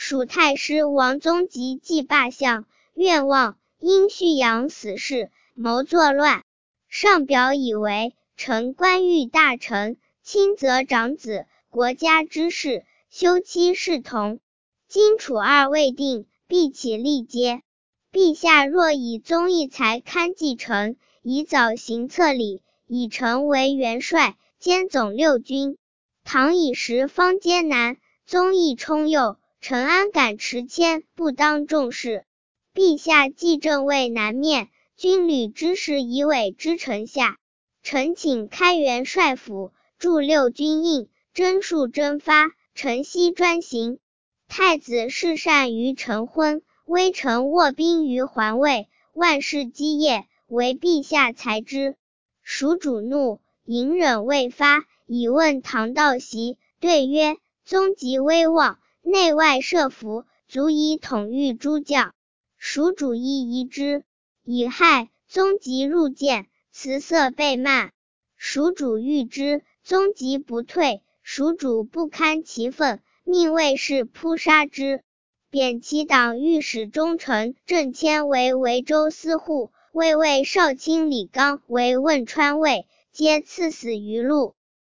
蜀太师王宗吉既罢相，愿望，因续养死事，谋作乱。上表以为，臣官遇大臣，亲则长子，国家之事，休戚视同。今楚二未定，必起力接。陛下若以宗义才堪继承，以早行策礼，以臣为元帅，兼总六军。唐以时方艰难，宗义充幼，臣安敢持谦，不当重视。陛下既正位南面，军旅之事已委之臣下。臣请开元帅府，驻六军印，征戍征发，臣悉专行。太子侍善于晨昏，微臣卧兵于环卫，万事基业，为陛下裁之。蜀主怒，隐忍未发，以问唐道习，对曰：宗吉威望，内外设伏，足以统御诸将。蜀主亦疑之。乙亥，宗吉入见，辞色被骂。蜀主欲之，宗吉不退，蜀主不堪其愤，命卫士扑杀之。贬其党御史中丞郑谦为维州司户，卫尉少卿李纲为汶川尉，皆赐死于路。